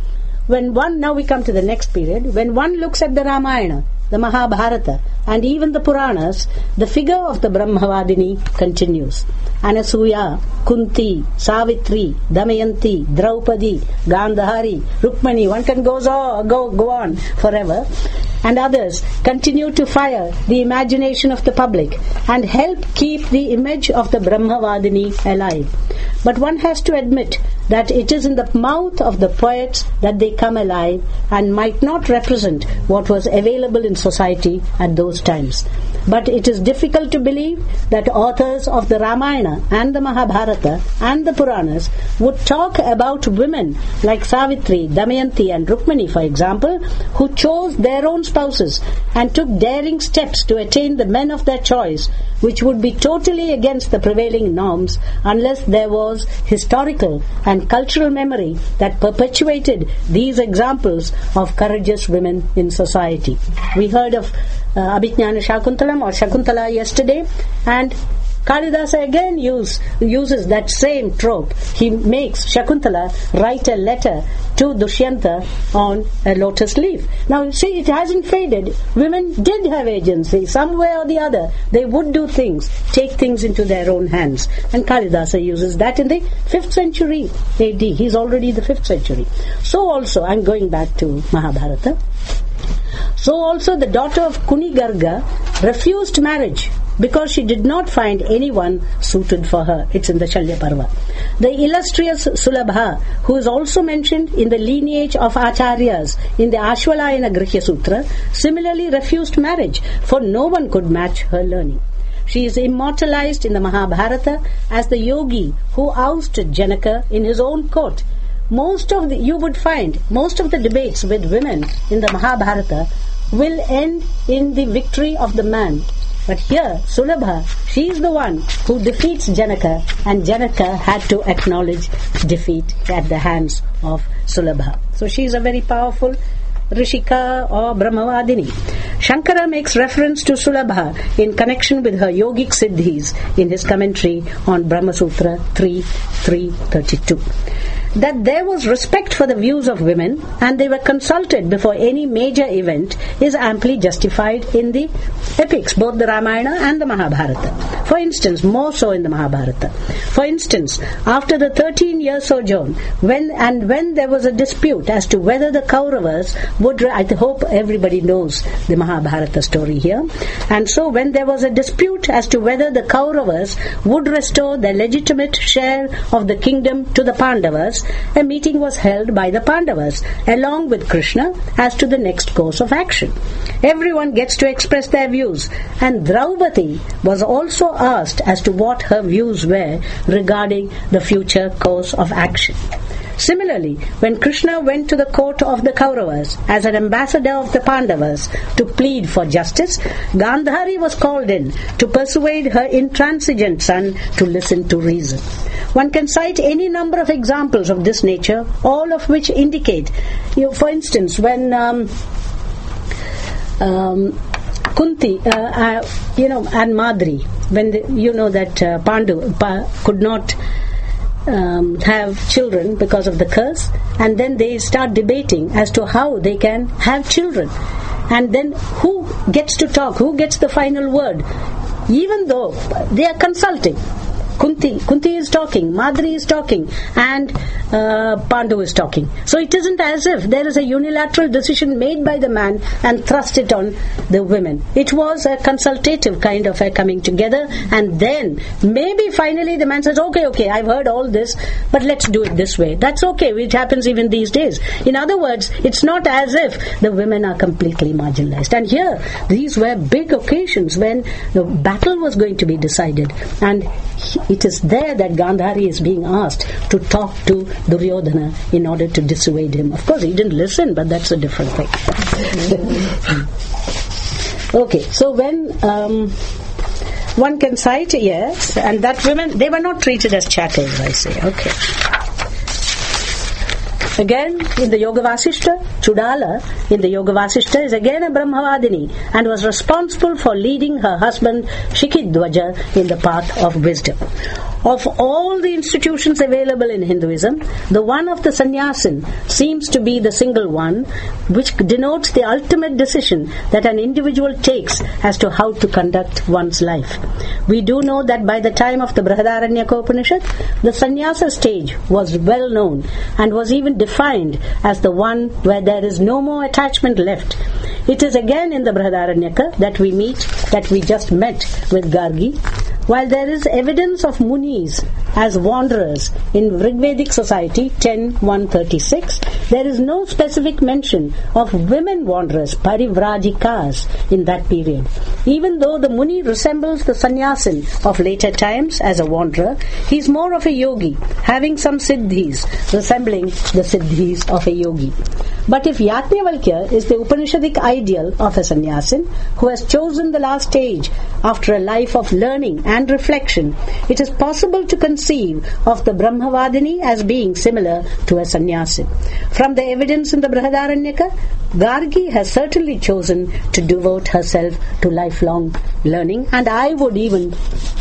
Now we come to the next period. When one looks at the Ramayana, the Mahabharata, and even the Puranas, the figure of the Brahmavadini continues. Anasuya, Kunti, Savitri, Damayanti, Draupadi, Gandhari, Rukmani, one can go on forever, and others continue to fire the imagination of the public and help keep the image of the Brahmavadini alive. But one has to admit that it is in the mouth of the poets that they come alive and might not represent what was available in society at those times. But it is difficult to believe that authors of the Ramayana and the Mahabharata and the Puranas would talk about women like Savitri, Damayanti and Rukmani, for example, who chose their own spouses and took daring steps to attain the men of their choice, which would be totally against the prevailing norms unless there was historical and cultural memory that perpetuated these examples of courageous women in society. We heard of Abhijnana Shakuntalam or Shakuntala yesterday, and Kalidasa again uses that same trope. He makes Shakuntala write a letter to Dushyanta on a lotus leaf. Now, see, it hasn't faded. Women did have agency. Some way or the other, they would do things, take things into their own hands. And Kalidasa uses that in the 5th century AD. He's already the 5th century. So also, I'm going back to Mahabharata. So also the daughter of Kuni Garga refused marriage because she did not find anyone suited for her. It's in the Shalya Parva. The illustrious Sulabha, who is also mentioned in the lineage of Acharyas in the Ashwalayana Grihya Sutra, similarly refused marriage, for no one could match her learning. She is immortalized in the Mahabharata as the yogi who ousted Janaka in his own court. You would find most of the debates with women in the Mahabharata will end in the victory of the man. But here, Sulabha, she is the one who defeats Janaka, and Janaka had to acknowledge defeat at the hands of Sulabha. So she is a very powerful Rishika or Brahmavadini. Shankara makes reference to Sulabha in connection with her yogic siddhis in his commentary on Brahma Sutra 3.3.32. That there was respect for the views of women and they were consulted before any major event is amply justified in the epics, both the Ramayana and the Mahabharata. For instance, more so in the Mahabharata. For instance, after the 13-year sojourn, when there was a dispute as to whether the Kauravas would, I hope everybody knows the Mahabharata story here, and so when there was a dispute as to whether the Kauravas would restore their legitimate share of the kingdom to the Pandavas, a meeting was held by the Pandavas along with Krishna as to the next course of action. Everyone gets to express their views, and Draupadi was also asked as to what her views were regarding the future course of action. Similarly, when Krishna went to the court of the Kauravas as an ambassador of the Pandavas to plead for justice, Gandhari was called in to persuade her intransigent son to listen to reason. One can cite any number of examples of this nature, all of which indicate, for instance, when Kunti, and Madri, when Pandu could not have children because of the curse, and then they start debating as to how they can have children, and then who gets to talk, who gets the final word, even though they are consulting. Kunti is talking, Madri is talking, and Pandu is talking. So it isn't as if there is a unilateral decision made by the man and thrust it on the women. It was a consultative kind of a coming together, and then maybe finally the man says, okay, I've heard all this, but let's do it this way. That's okay, which happens even these days. In other words, it's not as if the women are completely marginalized. And here, these were big occasions when the battle was going to be decided, and it is there that Gandhari is being asked to talk to Duryodhana in order to dissuade him. Of course, he didn't listen, but that's a different thing. Okay, so when one can cite, yes, and that women, they were not treated as chattels, I say. Okay. Again, in the Yoga Vasishta, Chudala in the Yoga Vasishta is again a Brahmavadini and was responsible for leading her husband Shikidwaja in the path of wisdom. Of all the institutions available in Hinduism, the one of the sannyasin seems to be the single one which denotes the ultimate decision that an individual takes as to how to conduct one's life. We do know that by the time of the Brihadaranyaka Upanishad, the sannyasa stage was well known and was even defined as the one where there is no more attachment left. It is again in the Brihadaranyaka that we just met with Gargi. While there is evidence of munis as wanderers in Rigvedic society 10.136, there is no specific mention of women wanderers, parivrajikas, in that period. Even though the muni resembles the sannyasin of later times as a wanderer, he is more of a yogi, having some siddhis resembling the siddhis of a yogi. But if Yajnavalkya is the Upanishadic ideal of a sannyasin who has chosen the last stage after a life of learning and reflection, it is possible to conceive of the Brahmavadini as being similar to a sannyasin. From the evidence in the Brihadaranyaka, Gargi has certainly chosen to devote herself to lifelong learning, and I would even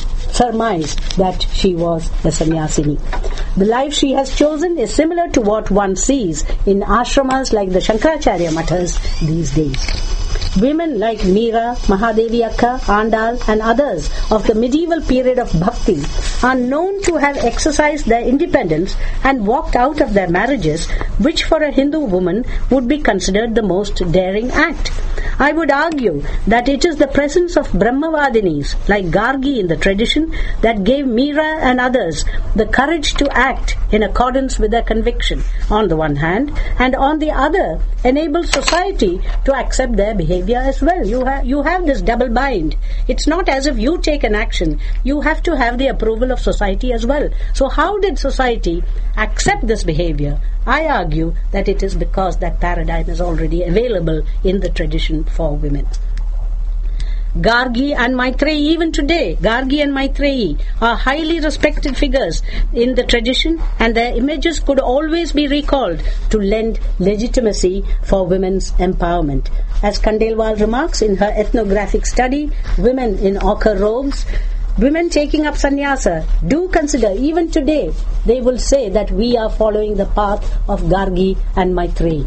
surmise that she was a sannyasini. The life she has chosen is similar to what one sees in ashramas like the Shankaracharya Mathas these days. Women like Meera, Mahadevi Akka, Andal and others of the medieval period of bhakti are known to have exercised their independence and walked out of their marriages, which for a Hindu woman would be considered the most daring act. I would argue that it is the presence of Brahmavadinis like Gargi in the tradition that gave Meera and others the courage to act in accordance with their conviction on the one hand, and on the other enable society to accept their behavior as well. You have this double bind. It's not as if you take an action. You have to have the approval of society as well. So how did society accept this behavior? I argue that it is because that paradigm is already available in the tradition for women. Gargi and Maitreyi, even today, Gargi and Maitreyi are highly respected figures in the tradition, and their images could always be recalled to lend legitimacy for women's empowerment. As Khandelwal remarks in her ethnographic study, Women in Ochre Robes, women taking up sannyasa do consider, even today, they will say that we are following the path of Gargi and Maitreyi.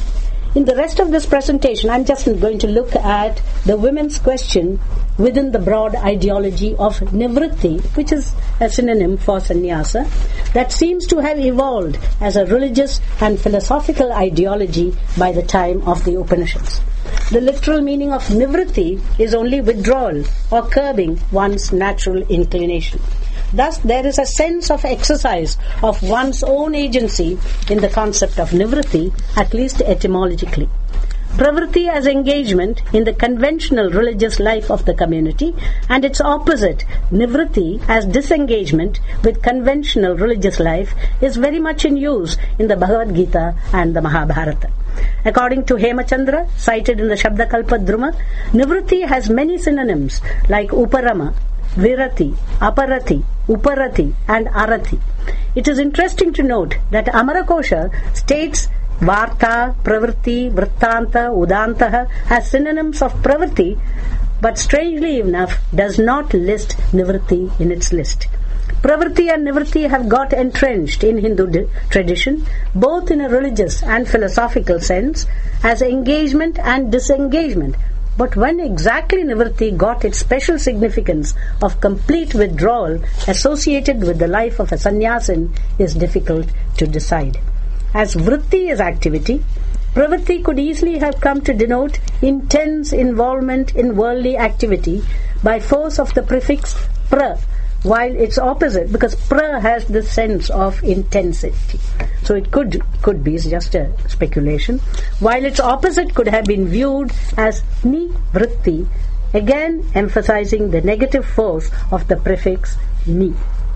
In the rest of this presentation, I'm just going to look at the women's question within the broad ideology of nivritti, which is a synonym for sannyasa, that seems to have evolved as a religious and philosophical ideology by the time of the Upanishads. The literal meaning of nivritti is only withdrawal or curbing one's natural inclination. Thus, there is a sense of exercise of one's own agency in the concept of nivritti, at least etymologically. Pravritti as engagement in the conventional religious life of the community, and its opposite, nivritti as disengagement with conventional religious life, is very much in use in the Bhagavad Gita and the Mahabharata. According to Hemachandra, cited in the Shabdakalpa Druma, nivritti has many synonyms like uparama, virati, aparati, uparati and arati. It is interesting to note that Amarakosha states Varta, Pravritti, Vrittanta, Udanta as synonyms of Pravritti, but strangely enough does not list Nivritti in its list. Pravritti and Nivritti have got entrenched in Hindu tradition, both in a religious and philosophical sense, as engagement and disengagement. But when exactly Nivritti got its special significance of complete withdrawal associated with the life of a sannyasin is difficult to decide. As vritti is activity, pravritti could easily have come to denote intense involvement in worldly activity by force of the prefix pra, while its opposite, because pra has the sense of intensity. So it could be, it's just a speculation, while its opposite could have been viewed as nivritti, again emphasizing the negative force of the prefix ni.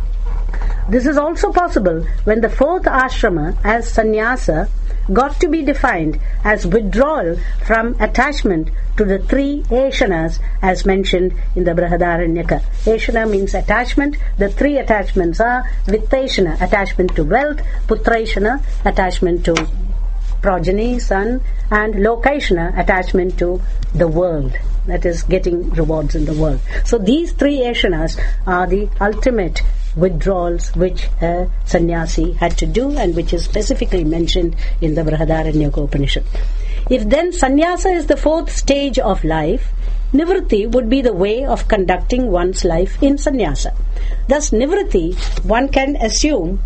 This is also possible when the fourth ashrama as sannyasa got to be defined as withdrawal from attachment to the three eshanas as mentioned in the Brihadaranyaka. Eshana means attachment. The three attachments are vitteshana, attachment to wealth, putraishana, attachment to progeny, son, and lokeshana, attachment to the world, that is getting rewards in the world. So these three eshanas are the ultimate withdrawals which a sannyasi had to do, and which is specifically mentioned in the Brihadaranyaka Upanishad. If then sannyasa is the fourth stage of life, nivritti would be the way of conducting one's life in sannyasa. Thus nivritti, one can assume,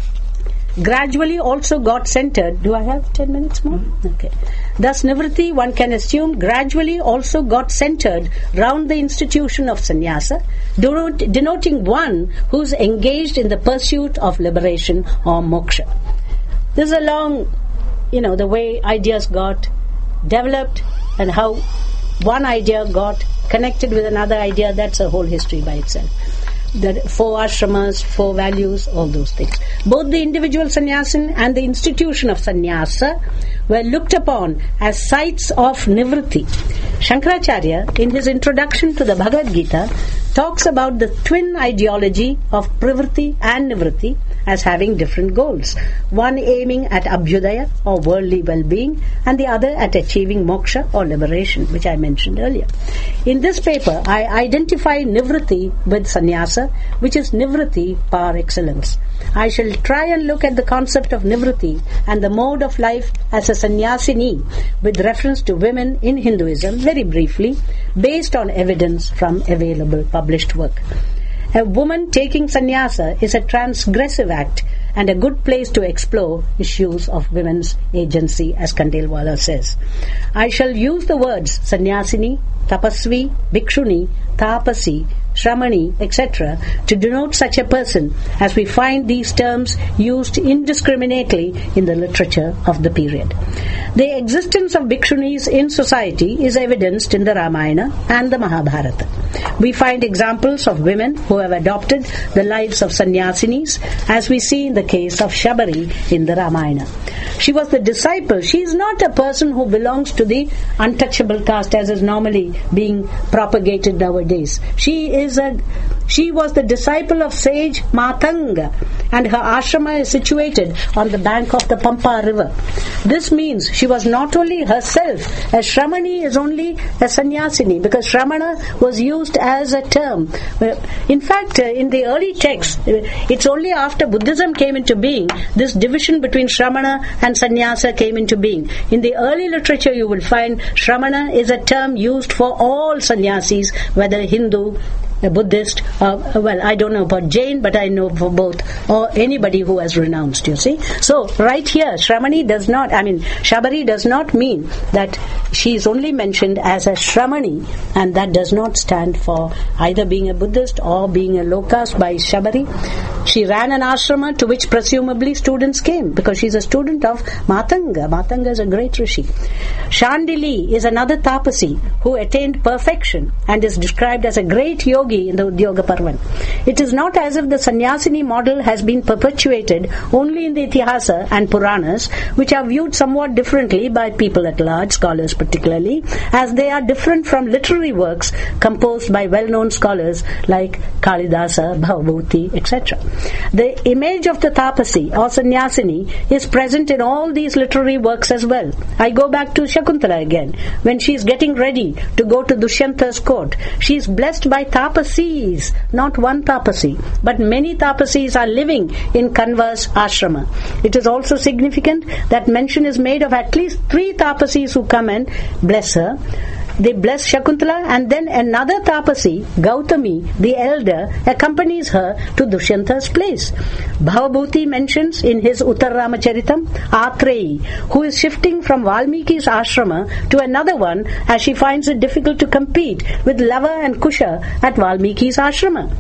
gradually also got centered. Do I have 10 minutes more? Okay. Thus nivritti, one can assume, gradually also got centered round the institution of sannyasa, denoting one who's engaged in the pursuit of liberation or moksha. This is a long, the way ideas got developed and how one idea got connected with another idea. That's a whole history by itself. The 4 ashramas, 4 values, all those things. Both the individual sannyasin and the institution of sannyasa were looked upon as sites of nivritti. Shankaracharya, in his introduction to the Bhagavad Gita, talks about the twin ideology of pravritti and nivritti as having different goals. One aiming at abhyudaya or worldly well-being, and the other at achieving moksha or liberation, which I mentioned earlier. In this paper, I identify nivritti with sannyasa, which is nivritti par excellence. I shall try and look at the concept of nivritti and the mode of life as a sannyasini with reference to women in Hinduism very briefly, based on evidence from available published work. A woman taking sannyasa is a transgressive act and a good place to explore issues of women's agency, as Khandelwal says. I shall use the words sannyasini, tapasvi, bhikshuni, tapasi, shramani, etc. to denote such a person, as we find these terms used indiscriminately in the literature of the period. The existence of bhikshunis in society is evidenced in the Ramayana and the Mahabharata. We find examples of women who have adopted the lives of sannyasinis, as we see in the the case of Shabari in the Ramayana. She was the disciple. She is not a person who belongs to the untouchable caste as is normally being propagated nowadays. She was the disciple of sage Matanga, and her ashrama is situated on the bank of the Pampa river. This means she was not only herself, a Shramani is only a sannyasini, because Shramana was used as a term. In fact, in the early texts, it's only after Buddhism came into being, this division between Shramana and sannyasa came into being. In the early literature you will find Shramana is a term used for all sannyasis, whether Hindu, a Buddhist, I don't know about Jain, but I know for both, or anybody who has renounced, you see. So, right here, Shabari does not mean that she is only mentioned as a Shramani, and that does not stand for either being a Buddhist or being a low caste by Shabari. She ran an ashrama to which presumably students came, because she's a student of Matanga. Matanga is a great rishi. Shandili is another tapasi who attained perfection and is described as a great yogi in the Udyoga Parvan. It is not as if the sannyasini model has been perpetuated only in the Itihasa and Puranas, which are viewed somewhat differently by people at large, scholars particularly, as they are different from literary works composed by well-known scholars like Kalidasa, Bhavabhuti, etc. The image of the tapasi or sannyasini is present in all these literary works as well. I go back to Shakuntala again. When she is getting ready to go to Dushyanta's court, she is blessed by tapasis, not one tapasi, but many tapasis are living in Kanva's ashrama. It is also significant that mention is made of at least 3 tapasis who come and bless her. They bless Shakuntala, and then another tapasi, Gautami, the elder, accompanies her to Dushyanta's place. Bhavabhuti mentions in his Uttar Ramacharitam Atreyi, who is shifting from Valmiki's ashrama to another one as she finds it difficult to compete with Lava and Kusha at Valmiki's ashrama.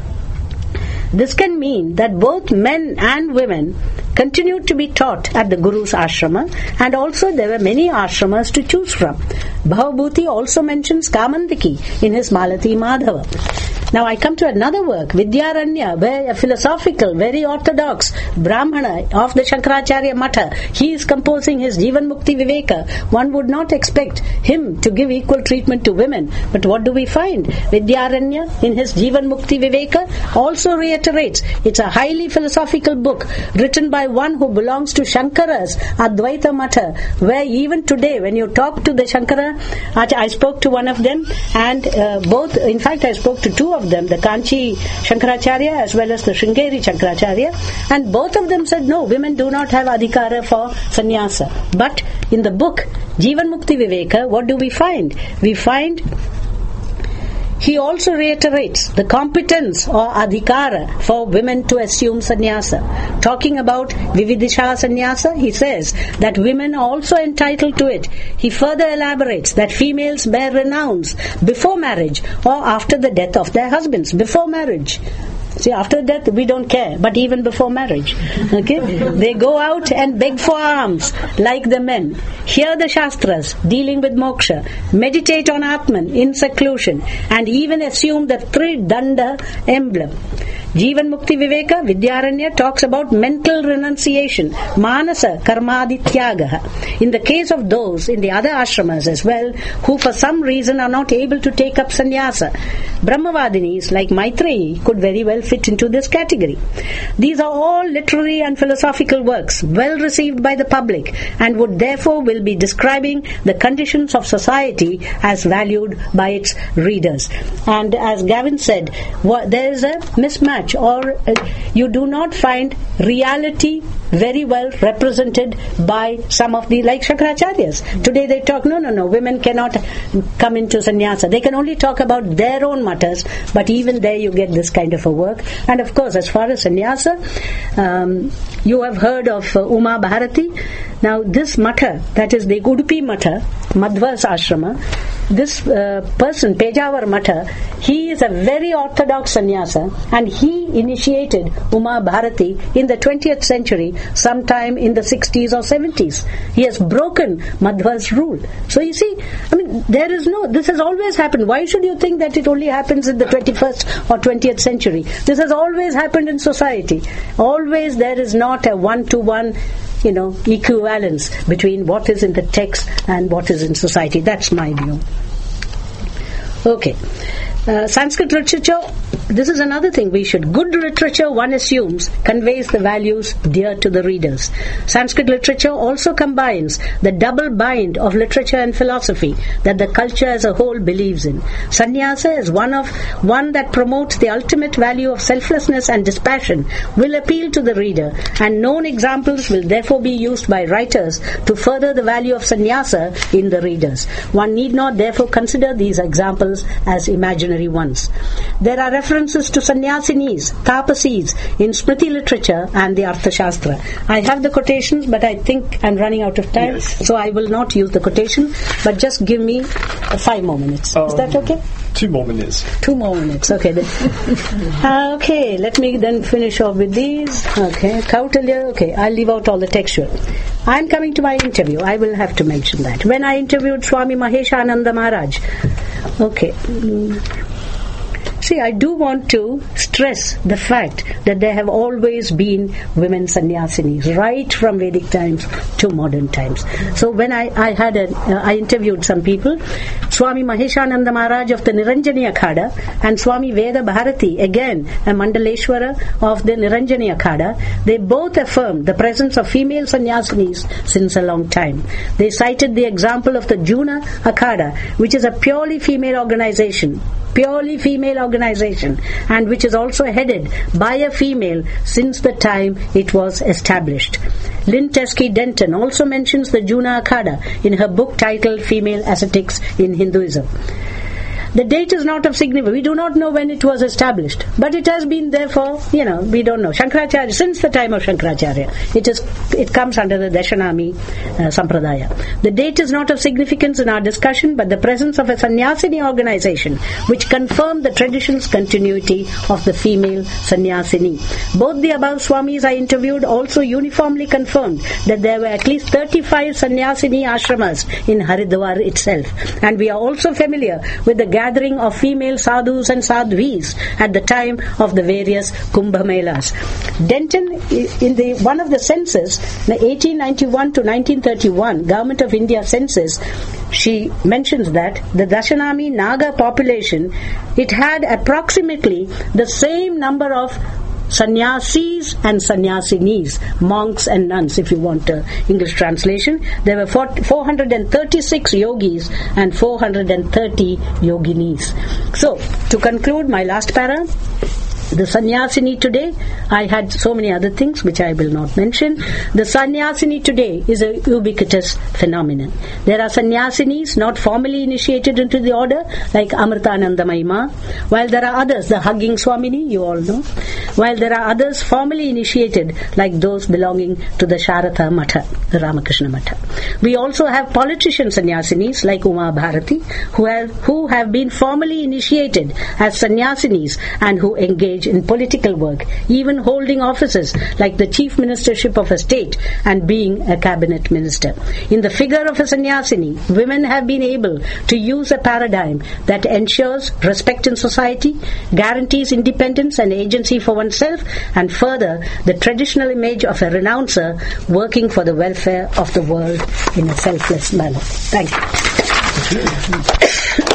This can mean that both men and women continued to be taught at the Guru's ashrama, and also there were many ashramas to choose from. Bhavabhuti also mentions Kamandiki in his Malati Madhava. Now I come to another work, Vidyaranya, where a philosophical, very orthodox Brahmana of the Shankaracharya Matha, he is composing his Jivan Mukti Viveka. One would not expect him to give equal treatment to women, but what do we find? Vidyaranya in his Jivan Mukti Viveka also reiterates, it's a highly philosophical book written by one who belongs to Shankara's Advaita Matha, where even today when you talk to the Shankara, I spoke to one of them, and in fact I spoke to 2 of them, the Kanchi Shankaracharya as well as the Sringeri Shankaracharya, and both of them said no, women do not have adhikara for sannyasa. But in the book Jivan Mukti Viveka, what do we find? We find he also reiterates the competence or adhikara for women to assume sannyasa. Talking about Vividisha sannyasa, he says that women are also entitled to it. He further elaborates that females bear renounce before marriage or after the death of their husbands. Before marriage. See, after death we don't care, but even before marriage, okay, they go out and beg for alms like the men, hear the Shastras dealing with moksha, meditate on Atman in seclusion, and even assume the Tridanda emblem. Jivan Mukti Viveka, Vidyaranya talks about mental renunciation, manasa karmadityaga. In the case of those in the other ashramas as well, who for some reason are not able to take up sannyasa, Brahmavadinis like Maitreyi could very well fit into this category. These are all literary and philosophical works, well received by the public, and would therefore will be describing the conditions of society as valued by its readers. And as Gavin said, there is a mismatch, or you do not find reality very well represented by some of the, like Shankaracharyas. Today they talk, no, women cannot come into sannyasa. They can only talk about their own matters, but even there you get this kind of a work. And of course, as far as sannyasa, you have heard of Uma Bharati. Now this matha, that is the Udupi Matha, Madhva's ashrama, this person, Pejawar Matha, he is a very orthodox sannyasa, and he initiated Uma Bharati in the 20th century, sometime in the 60s or 70s. He has broken Madhva's rule. So you see, I mean, this has always happened. Why should you think that it only happens in the 21st or 20th century? This has always happened in society. Always there is not a one-to-one equivalence between what is in the text and what is in society. That's my view. Okay. Sanskrit literature, this is another thing we should. Good literature, one assumes, conveys the values dear to the readers. Sanskrit literature also combines the double bind of literature and philosophy that the culture as a whole believes in. Sannyasa is one that promotes the ultimate value of selflessness and dispassion, will appeal to the reader, and known examples will therefore be used by writers to further the value of sannyasa in the readers. One need not therefore consider these examples as imaginary ones. There are references to sannyasinis, tapasis in Smriti literature and the Arthashastra. I have the quotations, but I think I'm running out of time, so I will not use the quotation, but just give me 5 more minutes. Is that okay? 2 more minutes. 2 more minutes. Okay. Okay, let me then finish off with these. Okay, Kautilya. Okay, I'll leave out all the textual. I'm coming to my interview. I will have to mention that. When I interviewed Swami Maheshananda Maharaj. Okay. See, I do want to stress the fact that there have always been women sannyasinis, right from Vedic times to modern times. So when I interviewed some people, Swami Maheshananda Maharaj of the Niranjani Akhada and Swami Veda Bharati, again a Mandaleshwara of the Niranjani Akhada, they both affirmed the presence of female sannyasinis since a long time. They cited the example of the Juna Akhada, which is a purely female organization, and which is also headed by a female since the time it was established. Lynn Teskey Denton also mentions the Juna Akhada in her book titled Female Ascetics in Hinduism. The date is not of significance. We do not know when it was established, but it has been there for, we don't know. Shankaracharya, since the time of Shankaracharya, it comes under the Dashanami Sampradaya. The date is not of significance in our discussion, but the presence of a sannyasini organization which confirmed the tradition's continuity of the female sannyasini. Both the above Swamis I interviewed also uniformly confirmed that there were at least 35 sannyasini ashramas in Haridwar itself, and we are also familiar with the gathering of female sadhus and sadhvis at the time of the various Kumbh Melas. Denton, in one of the census, the 1891 to 1931 Government of India census, she mentions that the Dashanami Naga population, it had approximately the same number of sannyasis and sannyasinis, monks and nuns, if you want English translation. There were 436 yogis and 430 yoginis. So, to conclude my last para, the sannyasini today, I had so many other things which I will not mention. The sannyasini today is a ubiquitous phenomenon. There are sannyasinis not formally initiated into the order, like Amritananda Mahima, while there are others, the Hugging Swamini, you all know, while there are others formally initiated, like those belonging to the Sharatha Matha, the Ramakrishna Matha. We also have politician sannyasinis, like Uma Bharati, who have been formally initiated as sannyasinis and who engage in political work, even holding offices like the chief ministership of a state and being a cabinet minister. In the figure of a sannyasini, women have been able to use a paradigm that ensures respect in society, guarantees independence and agency for oneself, and further the traditional image of a renouncer working for the welfare of the world in a selfless manner. Thank you.